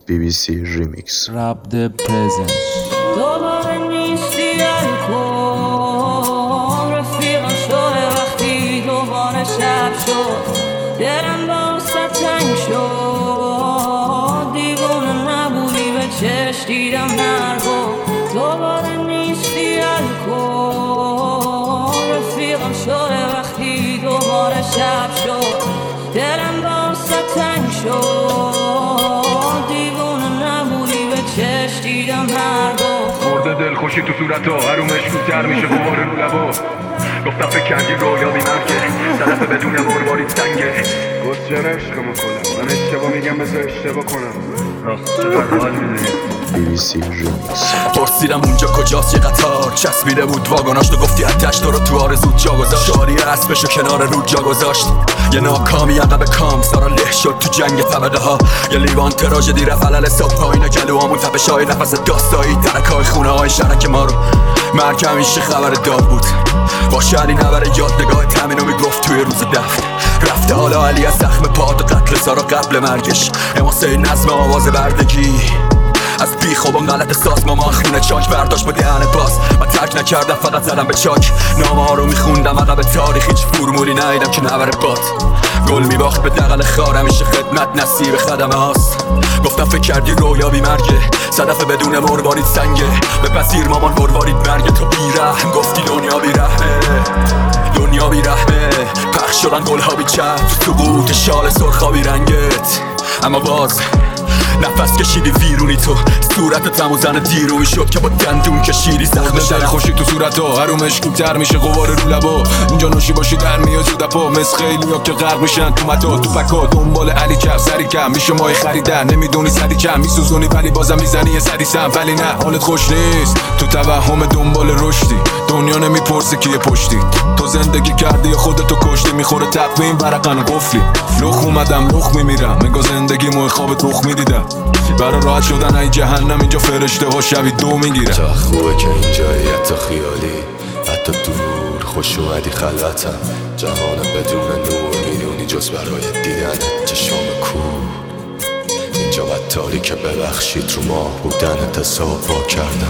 BBC Remix. Rap the present. دوباره نیستی الکل رفیقم شده وقتی دوباره شب شد دلم واسه تنگ شد دیوونه نبودی به چشم دیدم نرگو دوباره نیستی الکل رفیقم شده وقتی دوباره شب شد دلم واسه تنگ شد دیوونه نبودی به چشم دیدم نرگو مرده دلخوشی تو صورتا هرومش کوتر میشه غبار رو لبا گفتم فکر کردی رویا بیمرگه صدف بدون مروارید سنگه گفت جان عشقمو کنم من اشتباه میگم بذار اشتباه کنم راست چقدر حال میدونی BBC Remix. پرسیدم اونجا کجاست یه قطار چسبیده بود واگناش تو گفتی اتش تو رو تو آرزود جا گذاشت شاری اسبشو کنار رود جا گذاشت یه ناکامی عقب کام سارا له شد تو جنگ طبقه ها یه لیوان تراژدی رفت علل صبح پایین گلوامون تپش های نفس داستایی درکای خونه های شرک ما رو مرگ همیشه خبر داد بود باشه علی نبره یادگاه تمینو میگفت توی روز دفت رفته حالا علی از زخم پاد و قتل سارا قبل مرگش اماسه نظم آواز بردگی از بی خوابان غلط ساز مامان خونه چاک برداشت با دهن باز من ترک نکردم فقط زدم به چاک نامه ها رو میخوندم عقب تاریخ هیچ فرمولی ندیدم که نبره باد گل میباخت به دقل خار همیشه خدمت نصیب خدمه هاست گفتم فکر کردی رویا بیمرگه صدف بدون مروارید سنگه بپذیر مامان مروارید مرگه تو بیرحم گفتی دنیا بیرحمه دنیا بیرحمه پخش شدن گلها بیچف تو سقوط شال سرخابی رنگت اما باز نفس کشیدی ویرونی تو صورتت هم و زن دیروی شد که با دندون کشیدی زخم شر خوشی تو صورتا هرومش کوتر میشه غبار رو لبا اینجا نوشی باشی در میاد زود پا مثل خیلی ها که غرق میشن تو متا تو پکا دنبال علی کف سری کم میشه مای خریدن نمیدونی صدی کم میسوزونی ولی بازم میزنی یه صدی سم ولی نه حالت خوش نیست تو توهم دنبال رشدی دنیا نمیپرسه کیه پشتی تو زندگی کردی خودتو کشتی میخوره تقویم ورقن قفلی لخ اومدم لخ میمیرم نگاه زندگی موی خواب تخ میدیدم برا راحت شدن ای جهنم اینجا فرشته ها شبی دو میگیرن چه خوبه که اینجایی حتی خیالی حتی دور خوش اومدی خلوتم جهان بدون نور میدونی جز برای دیدن چشام کور اینجا بد تاریکه ببخشید رو ماه بودن حساب با کردم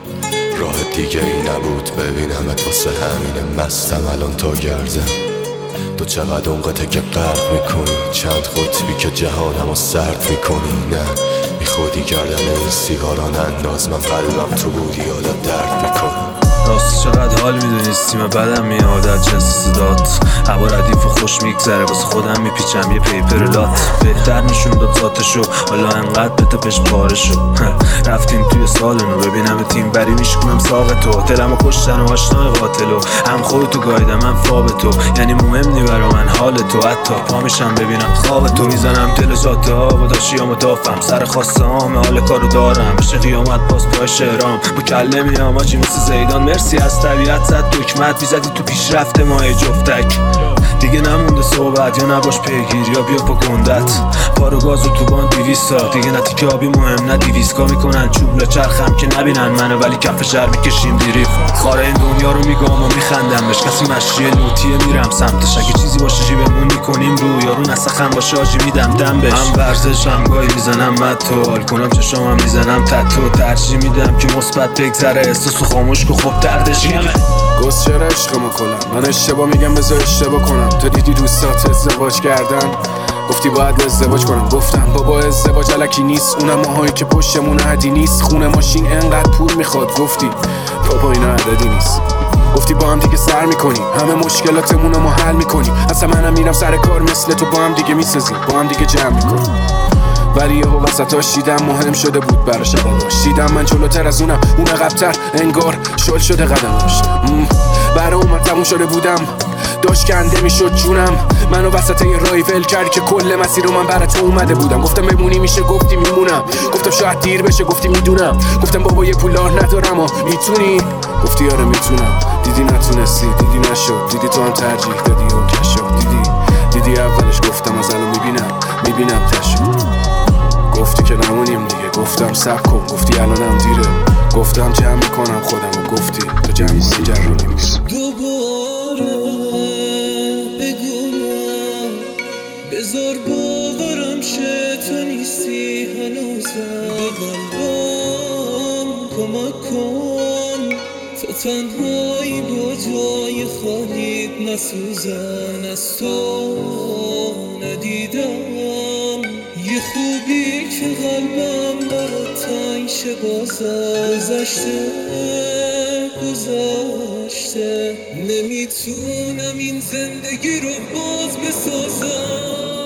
راه دیگه ای نبود ببینمت واسه همین مستم الان تا گردم تو چقدر اونقدر که غرق میکنی چند قطبی که جهانمو سرد میکنی نه میخودی گردن این سیگاران انداز من قلبم تو بودی حالا درد میکنم راست چقدر حال میدونی سیم بدم میاد از جنس صدات هوا ردیف و خوش میگذره واسه خودم میپیچم یه پیپر لات بهتر نشون داد ذاتشو حالا انقدر به تپش پاره شو رفتیم توی سالنو ببینم تیم بری میشکنم ساق تو دلمو کشتن و آشنای قاتلو هم خودتو گایدم من فاب تو یعنی مهم نی برا من حال تو حتی پا میشم ببینم خواب تو میزنم دل جاده ها با داشیامو دافم سر خواسته هام حال کارو دارم بشه قیامت باز پای شهرام با کله میام آجی مثل زیدان مرسی از طبیعت زد دکمت بیزدی تو پیشرفت ماه جفتک دیگه نمونده صحبت یا نباش پیگیر یا بیا پا گندت پارو گازو تو بان 200 تا دیگه نه تیکه آبی مهم نه 200 میکنن چوب چرخم که نبینن منو ولی کف شهر میکشیم دیریف خاره این دنیا رو میگم و میخندم بهش کسی مشیه لوتیه میرم سمتش اگه چیزی باشه جیبمون میکنیم رو یارو نسخم باشه آجی میدم دم بهش هم ورزش هم گاهی میزنم متو حال کنم چشام هم میزنم تتو ترجیح میدم که مثبت بگذره احساسو خاموش که خب دردش کمه گوز چرا عشقمو کنم من اشتباه میگم بذار اشتباه کنم تو دیدی دوستات ازدواج کردن گفتی باید ازدواج کنم گفتم بابا ازدواج الکی نیست اونم ماهایی که پشتمون عدی نیست خونه ماشین انقدر پول میخواد گفتی بابا اینا عددی نیست گفتی با هم دیگه سر میکنیم همه مشکلاتمون رو ما حل میکنیم اصلا منم میرم سر کار مثل تو با هم دیگه میسازیم با هم دیگه جمع میکنیم ولی یهو وسطاش دیدم مهم شده بود براش عدداش دیدم من جلوتر از اونم اون عقب‌تر انگار شل شده قدماش برا اومد تموم شده بودم داشت کنده میشد جونم منو وسط یه رای ول کردی که کل مسیر رو من برات اومده بودم گفتم بمونی میشه گفتی میمونم گفتم شاید دیر بشه گفتی میدونم گفتم بابا یه پولار ندارم و میتونی گفتی آره میتونم دیدی نتونستی دیدی نشد دیدی تو هم ترجیح دادی و کشو دیدی اولش گفتم از الان میبینم تشو گفتی که نمونیم دیگه گفتم سب کن گفتی الانم دیره گفتم جمع میکنم خودم و گفتی تو جمع کنی جرونی میگم دوباره بگونم بذار باورم شه تو نیستی هنوزم کن تا تنهایی با جای خالیت نسوزن، از تو ندیدم یه خوبی که قلبم برات تنگ شه. گذشته نمیتونم این زندگی رو باز بسازم.